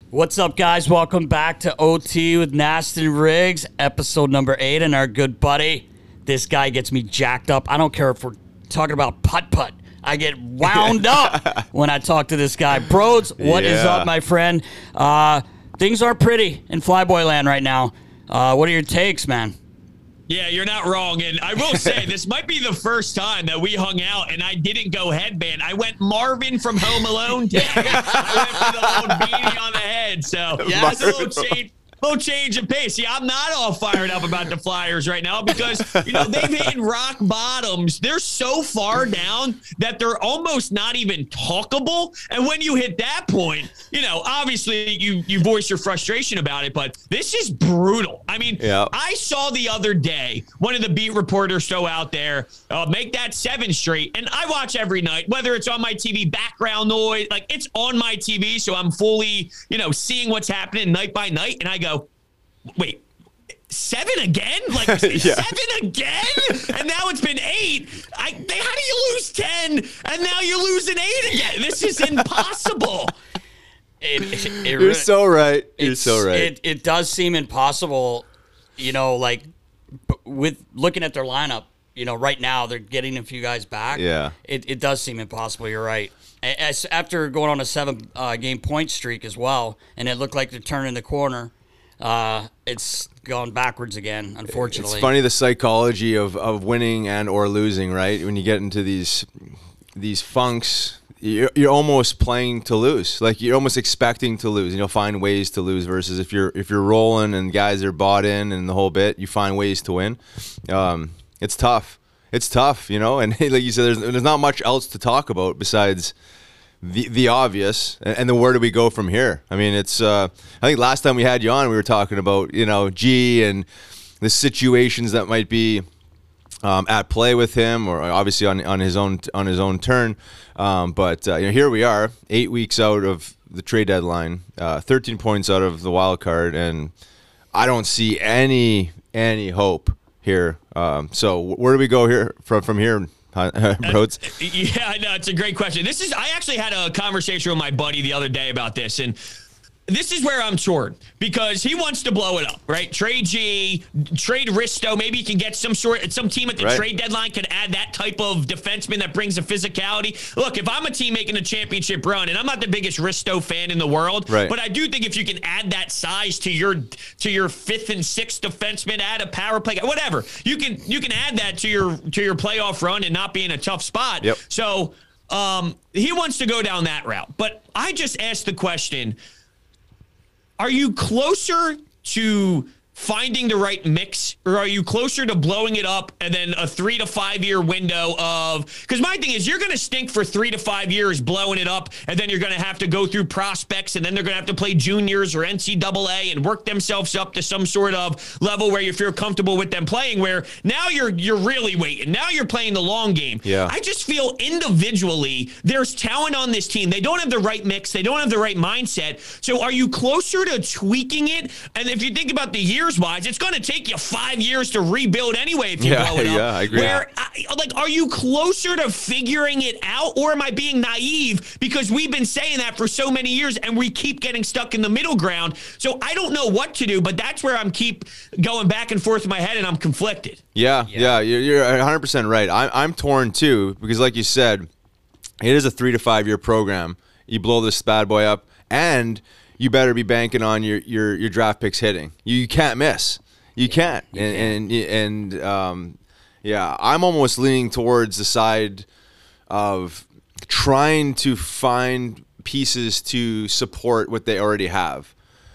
What's up, guys? Welcome back to OT with Nastin Riggs, episode number 8, and our good buddy. This guy gets me jacked up. I don't care if we're talking about putt-putt. I get wound up when I talk to this guy. Broads, what is up, my friend? Things are pretty in Flyboy land right now. What are your takes, man? Yeah, you're not wrong. And I will say, this might be the first time that we hung out and I didn't go headband. I went Marvin from Home Alone. I went for the little beanie on the head. So yeah, it's a little change of pace. See, I'm not all fired up about the Flyers right now because, they've hit rock bottoms. They're so far down that they're almost not even talkable. And when you hit that point, obviously you voice your frustration about it, but this is brutal. I mean, I saw the other day one of the beat reporters throw out there, make that 7 straight. And I watch every night, whether it's on my TV, background noise, like it's on my TV. So I'm fully, seeing what's happening night by night. And I go, wait, 7 again? Like 7 again? And now it's been 8. How do you lose 10 and now you're losing 8 again? This is impossible. You're so right. You're so right. It does seem impossible, with looking at their lineup, right now they're getting a few guys back. Yeah. It does seem impossible. You're right. After going on a 7 game point streak as well, and it looked like they're turning the corner. It's gone backwards again, unfortunately. It's funny, the psychology of winning and or losing, right? When you get into these funks, you're almost playing to lose. Like you're almost expecting to lose, and you'll find ways to lose. Versus if you're rolling and guys are bought in and the whole bit, you find ways to win. It's tough. It's tough, and like you said, there's not much else to talk about besides the obvious, and then where do we go from here? I mean, it's I think last time we had you on, we were talking about G and the situations that might be at play with him, or obviously on his own turn. But here we are, 8 weeks out of the trade deadline, 13 points out of the wild card, and I don't see any hope here. So where do we go here from here? Broads? Yeah, no, it's a great question. I actually had a conversation with my buddy the other day about this, and this is where I'm torn because he wants to blow it up, right? Trade G, trade Risto. Maybe you can get some team at the trade deadline could add that type of defenseman that brings a physicality. Look, if I'm a team making a championship run, and I'm not the biggest Risto fan in the world, but I do think if you can add that size to your 5th and 6th defenseman, add a power play, whatever, you can add that to your playoff run and not be in a tough spot. Yep. So he wants to go down that route, but I just asked the question. Are you closer to finding the right mix, or are you closer to blowing it up and then a 3 to 5 year window of, because my thing is you're going to stink for 3 to 5 years blowing it up, and then you're going to have to go through prospects, and then they're going to have to play juniors or NCAA and work themselves up to some sort of level where you feel comfortable with them playing, where now you're really waiting. Now you're playing the long game. Yeah. I just feel individually there's talent on this team. They don't have the right mix. They don't have the right mindset. So are you closer to tweaking it? And if you think about the years wise, it's going to take you 5 years to rebuild anyway if you blow it up. Yeah, I agree. Are you closer to figuring it out, or am I being naive because we've been saying that for so many years and we keep getting stuck in the middle ground? So I don't know what to do, but that's where I'm keep going back and forth in my head, and I'm conflicted. Yeah, you're 100% right. I'm torn too because, like you said, it is a 3 to 5 year program. You blow this bad boy up, and you better be banking on your draft picks hitting. You can't miss. You can't. And I'm almost leaning towards the side of trying to find pieces to support what they already have.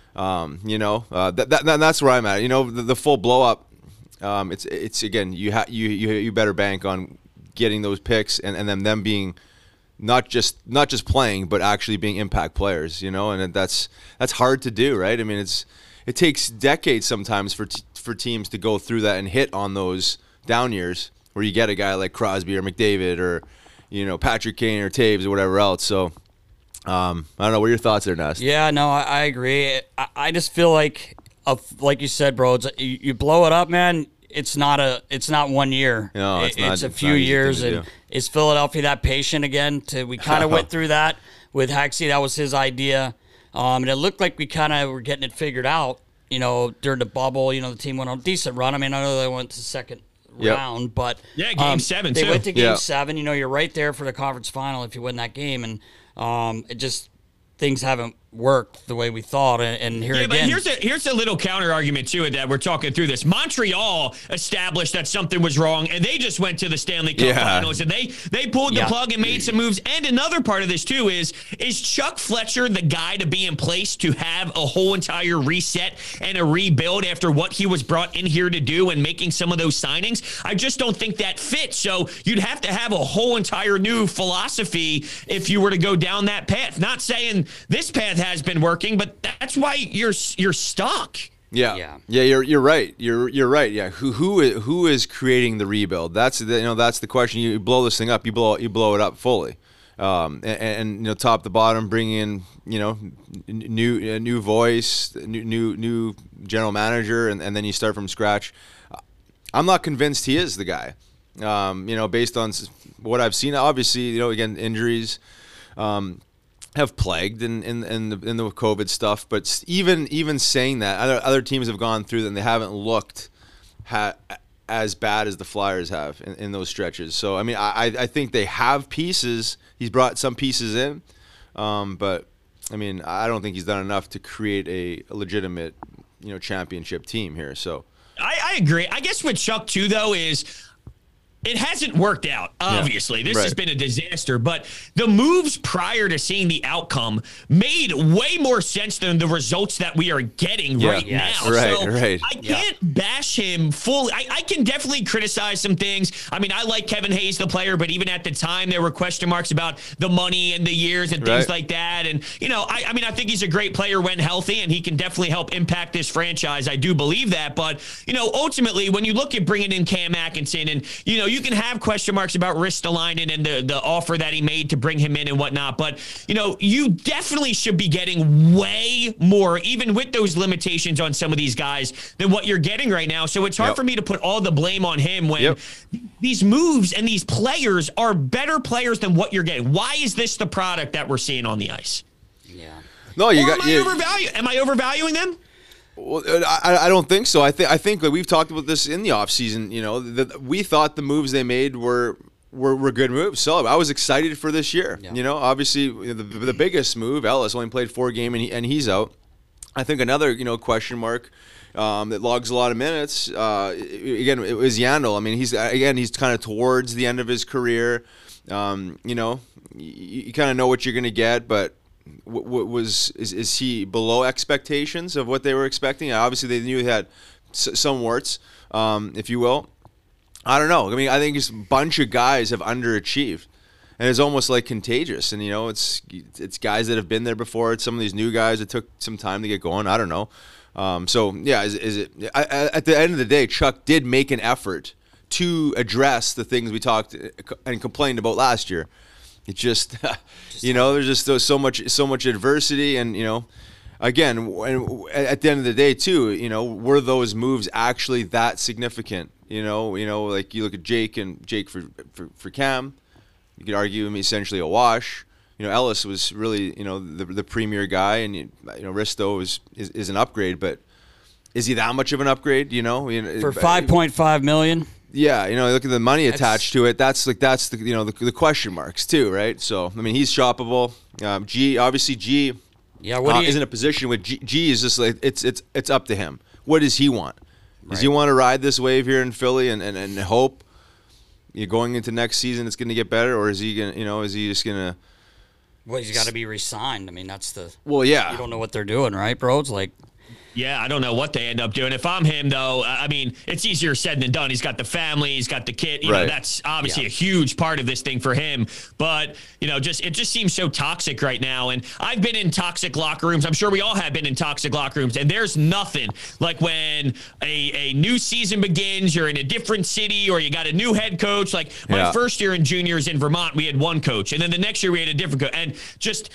That's where I'm at. The full blow up. It's again, you better bank on getting those picks and then them being not just playing, but actually being impact players, and that's hard to do, right? I mean, it takes decades sometimes for teams to go through that and hit on those down years where you get a guy like Crosby or McDavid or, Patrick Kane or Taves or whatever else. So, I don't know. What are your thoughts there, Nest? Yeah, no, I agree. I just feel like you said, bro, you blow it up, man. It's not 1 year. No, it's a few years. And is Philadelphia that patient again? We kind of went through that with Hexie. That was his idea. And it looked like we kind of were getting it figured out, during the bubble. The team went on a decent run. I mean, I know they went to second round, but yeah, game 7 they too. went to game 7. You're right there for the conference final if you win that game, and it just things haven't worked the way we thought. And here again, but here's a little counter argument to it that we're talking through this. Montreal established that something was wrong, and they just went to the Stanley Cup Finals, and they pulled the plug and made some moves. And another part of this too is Chuck Fletcher the guy to be in place to have a whole entire reset and a rebuild after what he was brought in here to do and making some of those signings? I just don't think that fits. So you'd have to have a whole entire new philosophy if you were to go down that path. Not saying this path has been working, but that's why you're stuck. Yeah. You're right. You're right. Yeah. Who is creating the rebuild? That's the question. You blow this thing up. You blow it up fully, and top to bottom, bring in new voice, new general manager, and then you start from scratch. I'm not convinced he is the guy. Based on what I've seen, obviously, again, injuries have plagued in the COVID stuff, but even saying that, other teams have gone through that and they haven't looked as bad as the Flyers have in those stretches. So I mean, I think they have pieces. He's brought some pieces in, but I mean, I don't think he's done enough to create a legitimate championship team here. So I agree. I guess with Chuck too, though, is it hasn't worked out, obviously. This has been a disaster, but the moves prior to seeing the outcome made way more sense than the results that we are getting now. I can't bash him fully. I can definitely criticize some things. I mean, I like Kevin Hayes, the player, but even at the time, there were question marks about the money and the years and things like that. And, I think he's a great player when healthy, and he can definitely help impact this franchise. I do believe that. But, ultimately, when you look at bringing in Cam Atkinson and, you can have question marks about Ristolainen and the offer that he made to bring him in and whatnot. But, you definitely should be getting way more, even with those limitations on some of these guys, than what you're getting right now. So it's hard for me to put all the blame on him when these moves and these players are better players than what you're getting. Why is this the product that we're seeing on the ice? Yeah. No, am I overvaluing them? Well, I don't think so. I think that we've talked about this in the offseason. That we thought the moves they made were good moves. So I was excited for this year. Yeah. Obviously the biggest move, Ellis only played 4 games and he's out. I think another question mark that logs a lot of minutes. Again, it was Yandel. I mean, he's kind of towards the end of his career. You kind of know what you're going to get, but. Is he below expectations of what they were expecting? Obviously, they knew he had some warts, if you will. I don't know. I mean, I think just a bunch of guys have underachieved, and it's almost like contagious. And it's guys that have been there before. It's some of these new guys that took some time to get going. I don't know. Is it? At the end of the day, Chuck did make an effort to address the things we talked and complained about last year. It's just, there's just so much adversity, and again, at the end of the day, too, were those moves actually that significant? Like you look at Jake for Cam, you could argue him essentially a wash. Ellis was really the premier guy, and Risto is an upgrade, but is he that much of an upgrade? For $5.5 million. Yeah, look at the money attached to it. That's the question marks too, right? So I mean, he's shoppable. G. Yeah, is in a position with G is just like it's up to him. What does he want? Does he want to ride this wave here in Philly and hope going into next season it's going to get better, or is he gonna is he just gonna? Well, he's got to be re-signed. I mean, that's the. Well, yeah. You don't know what they're doing, right, bro? It's like. Yeah, I don't know what they end up doing. If I'm him, though, I mean, it's easier said than done. He's got the family, he's got the kid. That's obviously a huge part of this thing for him. But, it just seems so toxic right now. And I've been in toxic locker rooms. I'm sure we all have been in toxic locker rooms. And there's nothing like when a new season begins, you're in a different city, or you got a new head coach. Like my first year in juniors in Vermont, we had one coach. And then the next year we had a different coach. And just...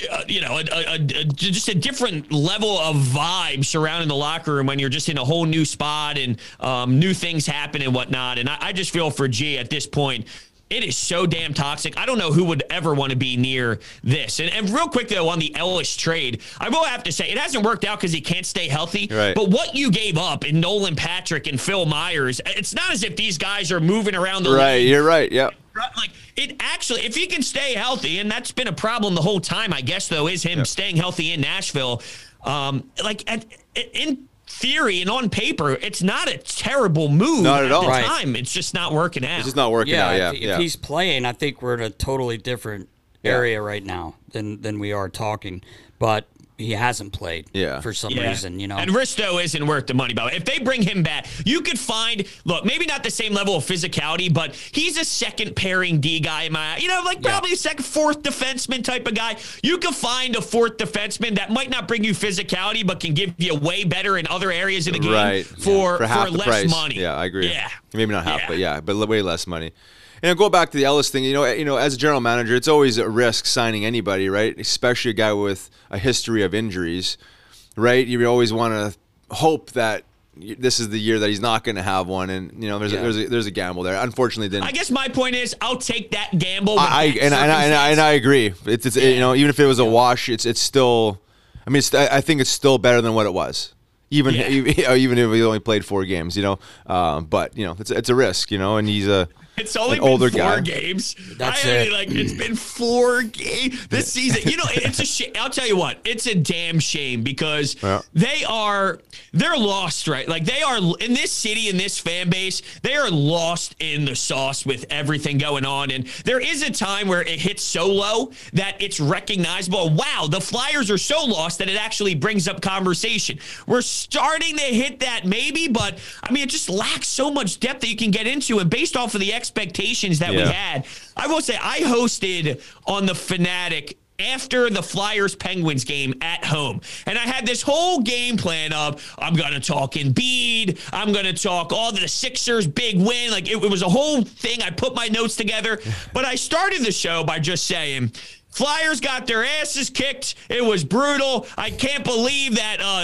just a different level of vibe surrounding the locker room when you're just in a whole new spot and new things happen and whatnot. And I just feel for G at this point, it is so damn toxic. I don't know who would ever want to be near this. And real quick, though, on the Ellis trade, I will have to say it hasn't worked out because he can't stay healthy. Right. But what you gave up in Nolan Patrick and Phil Myers, it's not as if these guys are moving around the league. You're right. Yeah. Like, it actually, if he can stay healthy, and that's been a problem the whole time, I guess, though, is him staying healthy in Nashville. In theory and on paper, it's not a terrible move. Not at all. The time. It's just not working out. It's just not working out. Yeah. If he's playing, I think we're in a totally different area right now than we are talking. But he hasn't played for some reason, you know. And Risto isn't worth the money, by the way. If they bring him back, you could find, look, maybe not the same level of physicality, but he's a second pairing D guy in my, probably a second, fourth defenseman type of guy. You could find a fourth defenseman that might not bring you physicality, but can give you way better in other areas of the game for half the less price. money. Yeah, I agree. Yeah. Maybe not half, but way less money. And go back to the Ellis thing. As a general manager, it's always a risk signing anybody, right? Especially a guy with a history of injuries, right? You always want to hope that this is the year that he's not going to have one, and there's a gamble there. Unfortunately, then I guess my point is I'll take that gamble. I agree. It's even if it was a wash, it's still. I mean, I think it's still better than what it was. Even if he only played 4 games, but it's a risk, and he's it's only an older been 4 guy. games. That's it's been 4 games this season. It's a shame. I'll tell you what, it's a damn shame because they're lost, right? Like they are in this city, in this fan base, they are lost in the sauce with everything going on. And there is a time where it hits so low that it's recognizable. Wow, the Flyers are so lost that it actually brings up conversation. We're starting to hit that maybe, but I mean, it just lacks so much depth that you can get into. And based off of the expectations that we had, I will say I hosted on the Fanatic after the Flyers-Penguins game at home. And I had this whole game plan of, I'm going to talk Embiid, I'm going to talk all the Sixers' big win. Like, it was a whole thing. I put my notes together. But I started the show by just saying, Flyers got their asses kicked. It was brutal. I can't believe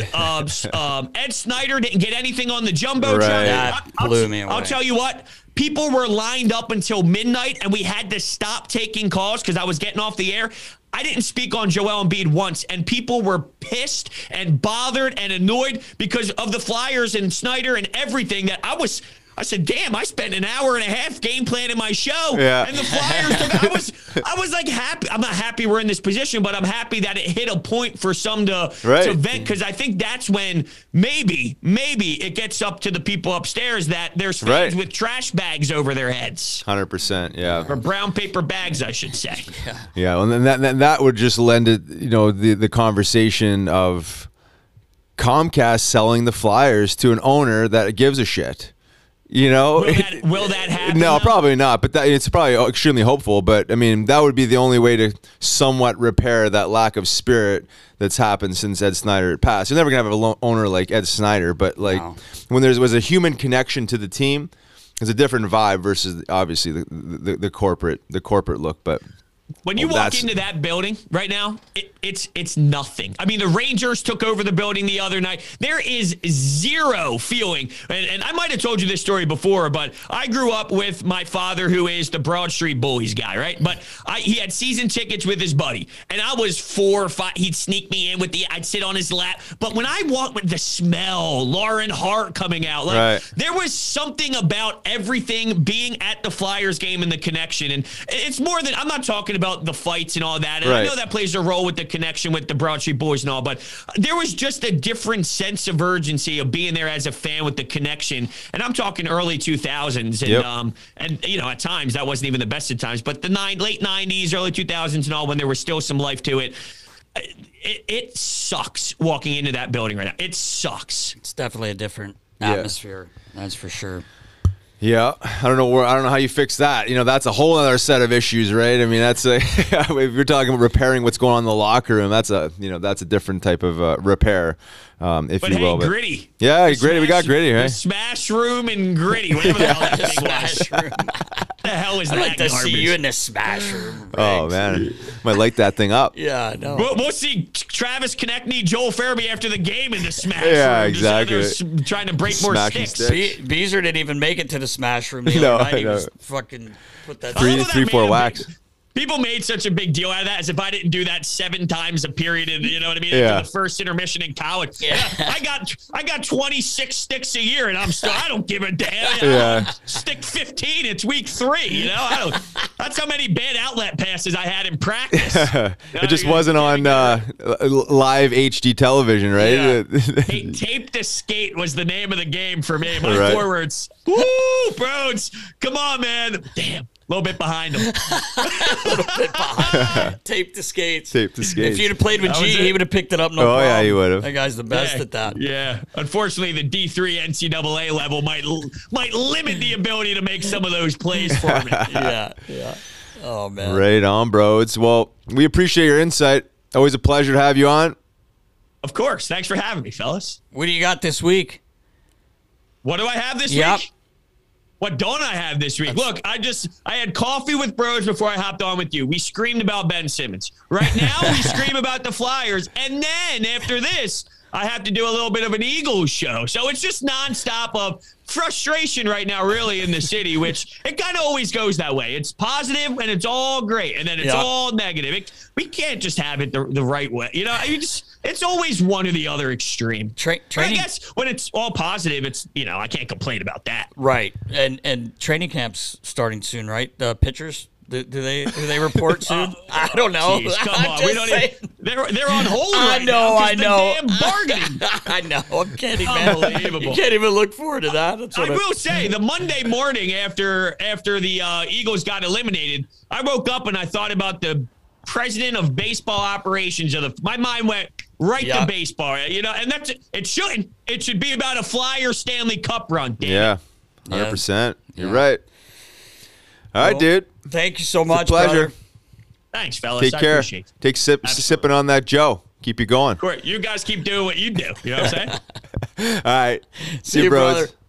that Ed Snyder didn't get anything on the Jumbotron. Right. That blew me away. I'll tell you what. People were lined up until midnight, and we had to stop taking calls because I was getting off the air. I didn't speak on Joel Embiid once, and people were pissed and bothered and annoyed because of the Flyers and Snyder and everything that I said, damn, I spent an hour and a half game planning my show. Yeah. And the Flyers, I was like happy. I'm not happy we're in this position, but I'm happy that it hit a point for some to vent, because I think that's when maybe it gets up to the people upstairs that there's fans with trash bags over their heads. 100%, yeah. Or brown paper bags, I should say. Yeah, and then that would just lend it, the conversation of Comcast selling the Flyers to an owner that gives a shit. Will that happen? No, though? probably not. But it's probably extremely hopeful. But I mean, that would be the only way to somewhat repair that lack of spirit that's happened since Ed Snyder passed. You're never gonna have an owner like Ed Snyder, but when there was a human connection to the team, it's a different vibe versus obviously the corporate look. But when you walk into that building right now, it's nothing. I mean, the Rangers took over the building the other night. There is zero feeling. And I might have told you this story before, but I grew up with my father, who is the Broad Street Bullies guy, right? But he had season tickets with his buddy. And I was 4 or 5. He'd sneak me in I'd sit on his lap. But when I walked with the smell, Lauren Hart coming out, there was something about everything being at the Flyers game and the connection. And it's more than, I'm not talking about the fights and all that. And I know that plays a role with the connection with the Broad Street Boys and all, but there was just a different sense of urgency of being there as a fan with the connection. And I'm talking early 2000s. And, at times that wasn't even the best of times, but the late 90s, early 2000s and all, when there was still some life to it. It sucks walking into that building right now. It sucks. It's definitely a different atmosphere. That's for sure. Yeah, I don't know how you fix that. That's a whole other set of issues, right? I mean, that's if you're talking about repairing what's going on in the locker room, that's a different type of repair, if you will. But Gritty. Yeah, Gritty. We got Gritty, right? Smash Room and Gritty, whatever the hell that thing was. the hell is I'd that like to garbage? see you in the smash room. Oh Riggs. man, might light that thing up. Yeah, I know. We'll see Travis Konechny, Joel Farabee after the game in the smash Yeah, room. exactly. Just trying to break more Smashing sticks. sticks. Beezer didn't even make it to the smash room the No, other night. I He know. was fucking put that. I love Three, that three, four man- whacks. People made such a big deal out of that, as if I didn't do that 7 times a period. You know what I mean? Yeah. After the first intermission in college. Yeah. I got 26 sticks a year, and I don't give a damn. Yeah. Stick 15. It's week 3. You know, that's how many bad outlet passes I had in practice. It just wasn't on live HD television, right? Yeah. Hey, tape to skate was the name of the game for me. My Right. forwards. Woo, Broads. Come on, man. Damn. A little bit behind him. Tape the skates. Tape the skates. If you'd have played with That was G, it. he would have picked it up. No Oh, problem. yeah, he would've. That guy's the best at that. Yeah. Unfortunately, the D3 NCAA level might limit the ability to make some of those plays for me. Yeah. Oh man. Right on, Broads. Well, we appreciate your insight. Always a pleasure to have you on. Of course. Thanks for having me, fellas. What do you got this week? What do I have this Yep. week? What don't I have this week? Look, I had coffee with bros before I hopped on with you. We screamed about Ben Simmons. Right now, we scream about the Flyers. And then after this, I have to do a little bit of an Eagles show. So it's just nonstop of frustration right now, really, in the city, which it kind of always goes that way. It's positive and it's all great. And then it's all negative. We can't just have it the right way. You know, it's always one or the other extreme. Training. I guess when it's all positive, it's, I can't complain about that. Right. And training camp's starting soon, right? The pitchers. Do they report soon? I don't know. Jeez, come I'm on. just We don't saying. even, they're on hold I right know, now 'cause I the know. damn bargaining. I know. I'm kidding, man. Unbelievable. You can't even look forward to that. That's I what will say, the Monday morning after the Eagles got eliminated, I woke up and I thought about the president of baseball operations my mind went right to baseball, and that's it. Should be about a Flyer Stanley Cup run. Damn Yeah, it. 100%. You're right. All right, dude. Thank you so much, Pleasure. brother. Thanks, fellas. Take I care. appreciate it. Take sipping on that Joe. Keep you going. Corey, you guys keep doing what you do. You know what I'm saying? All right. See you, you, bros. brother.